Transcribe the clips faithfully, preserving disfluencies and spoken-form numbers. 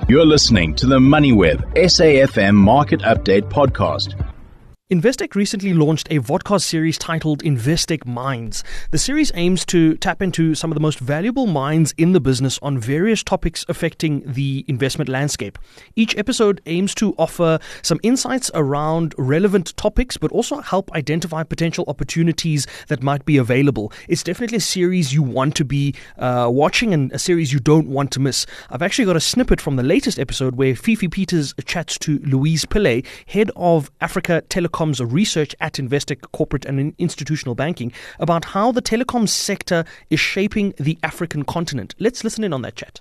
You're listening to the MoneyWeb S A F M Market Update podcast. Investec recently launched a vodcast series titled Investec Minds. The series aims to tap into some of the most valuable minds in the business on various topics affecting the investment landscape. Each episode aims to offer some insights around relevant topics, but also help identify potential opportunities that might be available. It's definitely a series you want to be uh, watching and a series you don't want to miss. I've actually got a snippet from the latest episode where Fifi Peters chats to Louise Pillay, head of Africa Telecom research at Investec Corporate and Institutional Banking, about how the telecoms sector is shaping the African continent. Let's listen in on that chat.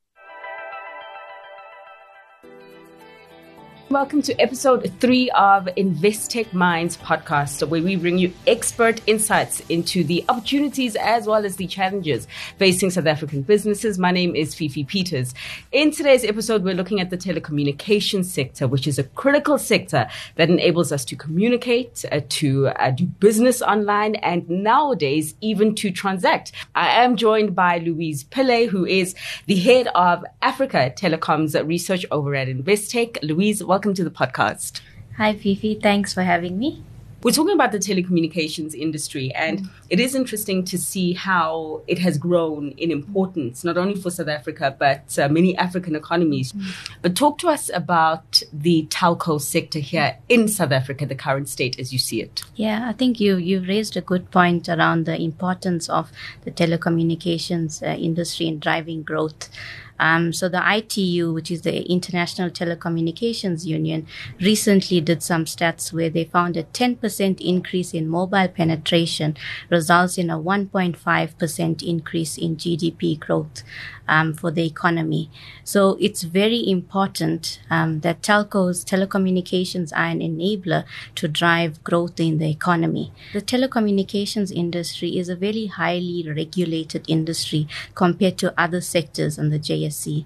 Welcome to episode three of Investec Minds podcast, where we bring you expert insights into the opportunities as well as the challenges facing South African businesses. My name is Fifi Peters. In today's episode, we're looking at the telecommunications sector, which is a critical sector that enables us to communicate, uh, to uh, do business online, and nowadays even to transact. I am joined by Louise Pillay, who is the head of Africa Telecoms research over at Investec. Louise, welcome. Welcome to the podcast. Hi, Fifi. Thanks for having me. We're talking about the telecommunications industry, and mm. it is interesting to see how it has grown in importance, not only for South Africa, but uh, many African economies. Mm. But talk to us about the telco sector here in South Africa, the current state as you see it. Yeah, I think you, you've raised a good point around the importance of the telecommunications uh, industry in driving growth. Um, so the I T U, which is the International Telecommunications Union, recently did some stats where they found a ten percent increase in mobile penetration results in a one point five percent increase in G D P growth um, for the economy. So it's very important um, that telcos, telecommunications are an enabler to drive growth in the economy. The telecommunications industry is a very highly regulated industry compared to other sectors in the J S C.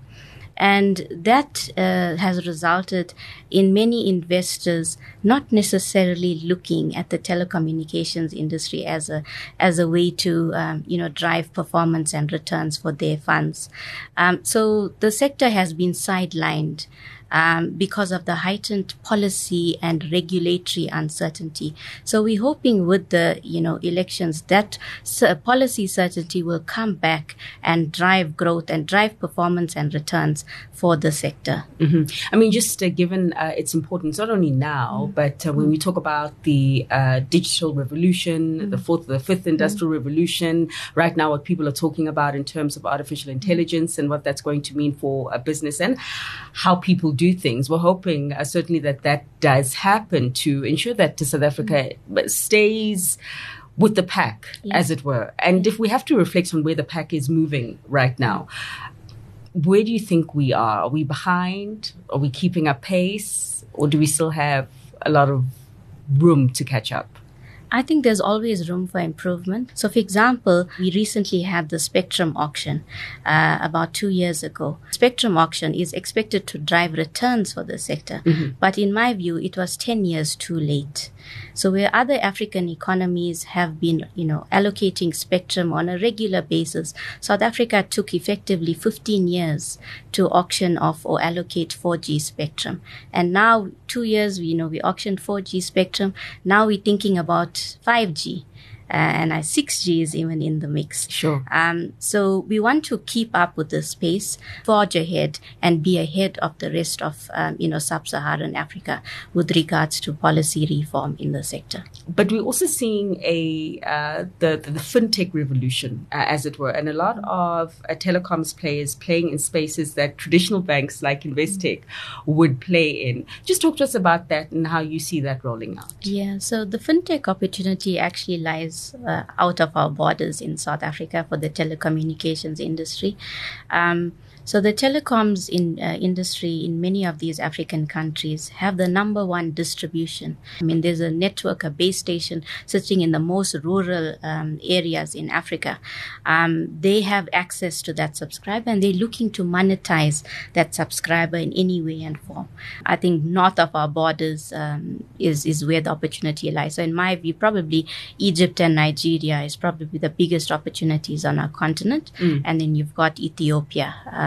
And that uh, has resulted in many investors not necessarily looking at the telecommunications industry as a as a way to um, you know drive performance and returns for their funds. Um, so the sector has been sidelined Um, because of the heightened policy and regulatory uncertainty. So we're hoping with the, you know, elections that uh, policy certainty will come back and drive growth and drive performance and returns for the sector. Mm-hmm. I mean, just uh, given uh, its importance, not only now, mm-hmm. but uh, when we talk about the uh, digital revolution, mm-hmm. the fourth, the fifth industrial mm-hmm. revolution, right now what people are talking about in terms of artificial intelligence and what that's going to mean for a business and how people do do things. We're hoping uh, certainly that that does happen to ensure that South Africa mm-hmm. stays with the pack, yeah. as it were. And if we have to reflect on where the pack is moving right now, where do you think we are? Are we behind? Are we keeping up pace? Or do we still have a lot of room to catch up? I think there's always room for improvement. So, for example, we recently had the spectrum auction uh, about two years ago. Spectrum auction is expected to drive returns for the sector. Mm-hmm. But in my view, it was ten years too late. So where other African economies have been, you know, allocating spectrum on a regular basis, South Africa took effectively fifteen years to auction off or allocate four G spectrum. And now, two years, you know, we auctioned four G spectrum. Now we're thinking about five G. Uh, and uh, six G is even in the mix. Sure. Um, so we want to keep up with the space, forge ahead, and be ahead of the rest of, um, you know, sub-Saharan Africa with regards to policy reform in the sector. But we're also seeing a uh, the, the the fintech revolution, uh, as it were, and a lot of uh, telecoms players playing in spaces that traditional banks like Investec would play in. Just talk to us about that and how you see that rolling out. Yeah. So the fintech opportunity actually lies Uh, out of our borders in South Africa for the telecommunications industry. Um, So the telecoms in uh, industry in many of these African countries have the number one distribution. I mean, there's a network, a base station sitting in the most rural um, areas in Africa. Um, they have access to that subscriber and they're looking to monetize that subscriber in any way and form. I think north of our borders um, is, is where the opportunity lies. So in my view, probably Egypt and Nigeria is probably the biggest opportunities on our continent. Mm. And then you've got Ethiopia. Um,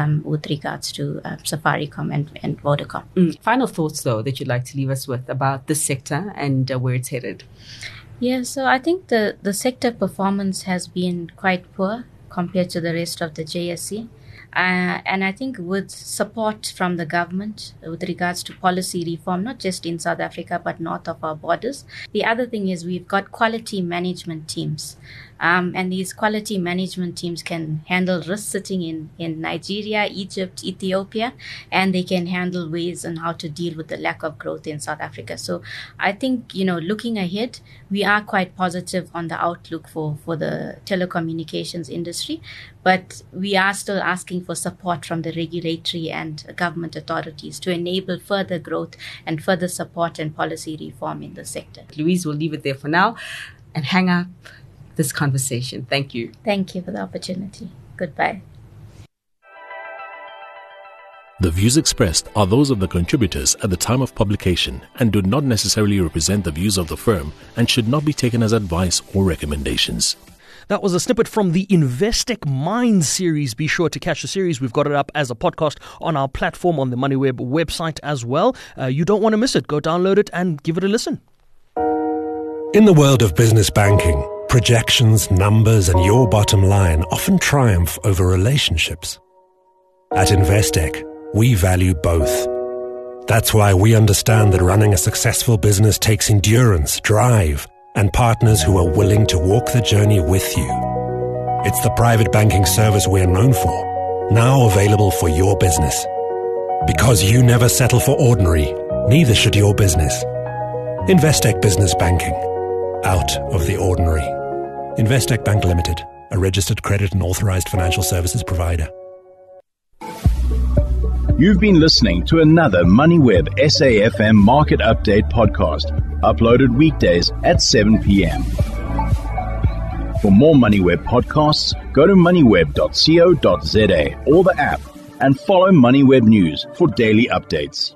um, with regards to uh, Safaricom and, and Vodacom. Mm. Final thoughts, though, that you'd like to leave us with about this sector and uh, where it's headed? Yeah, so I think the, the sector performance has been quite poor compared to the rest of the J S E. Uh, and I think with support from the government with regards to policy reform, not just in South Africa, but north of our borders. The other thing is we've got quality management teams. Um, and these quality management teams can handle risk sitting in, in Nigeria, Egypt, Ethiopia, and they can handle ways on how to deal with the lack of growth in South Africa. So I think, you know, looking ahead, we are quite positive on the outlook for, for the telecommunications industry, but we are still asking for support from the regulatory and government authorities to enable further growth and further support and policy reform in the sector. Louise, we'll leave it there for now and hang up this conversation. Thank you. Thank you for the opportunity. Goodbye. The views expressed are those of the contributors at the time of publication and do not necessarily represent the views of the firm and should not be taken as advice or recommendations. That was a snippet from the Investec Minds series. Be sure to catch the series. We've got it up as a podcast on our platform on the MoneyWeb website as well. Uh, you don't want to miss it. Go download it and give it a listen. In the world of business banking, projections, numbers, and your bottom line often triumph over relationships. At Investec, we value both. That's why we understand that running a successful business takes endurance, drive, and partners who are willing to walk the journey with you. It's the private banking service we're known for, now available for your business. Because you never settle for ordinary, neither should your business. Investec Business Banking. Out of the ordinary. Investec Bank Limited, a registered credit and authorized financial services provider. You've been listening to another MoneyWeb S A F M Market Update podcast, uploaded weekdays at seven p.m. For more MoneyWeb podcasts, go to moneyweb dot co dot za or the app and follow MoneyWeb News for daily updates.